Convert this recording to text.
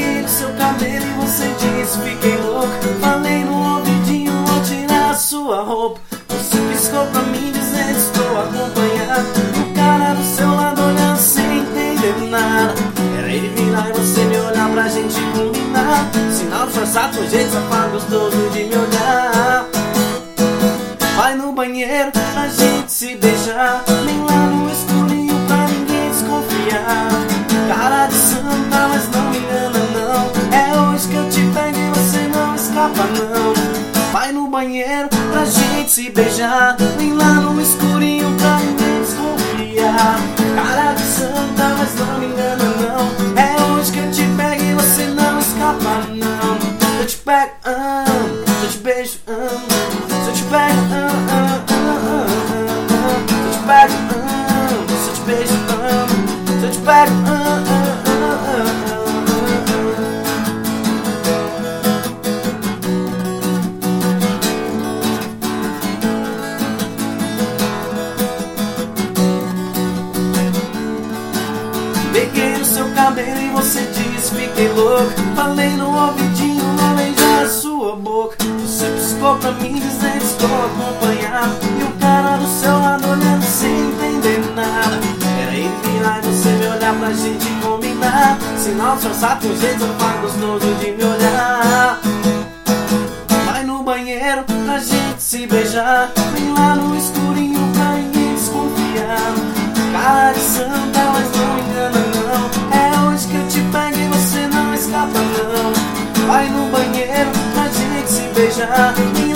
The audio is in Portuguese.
Peguei no seu cabelo e você disse fiquei louco. Falei no ouvidinho, vou tirar a sua roupa. Você piscou pra mim dizendo estou acompanhado. O cara do seu lado olhando sem entender nada. Era ele virar e você me olhar pra gente combinar. Sinal disfarçado, seu jeito safado, gostoso de me olhar. Vai no banheiro pra gente se beijar. Nem lá no escurinho pra ninguém desconfiar. Cara de santa, mas não me engana não. É hoje que eu te pego e você não escapa não. Vai no banheiro pra gente se beijar. Nem lá no escurinho pra ninguém desconfiar. Cara de santa, mas não me engana não. É hoje que eu te pego e você não escapa não. Eu te pego, eu te beijo, se eu te pego, se eu te pego, se eu te beijo, se eu te pego, Peguei no seu cabelo e você disse fiquei louco. Falei no ouvidinho, vou beijar a sua boca. Você piscou pra mim dizendo estou acompanhado. E o cara do seu lado olhando sem entender nada. Era ele virar e você me olhar pra gente combinar. Sinal disfarçado, com jeito safado, gostoso de me olhar. Vai no banheiro pra gente se beijar. Vem lá no escurinho pra ninguém desconfiar. Cara de santa, mas não me engana não. É hoje que eu te pego e você não escapa não. Vai no banheiro pra gente se beijar.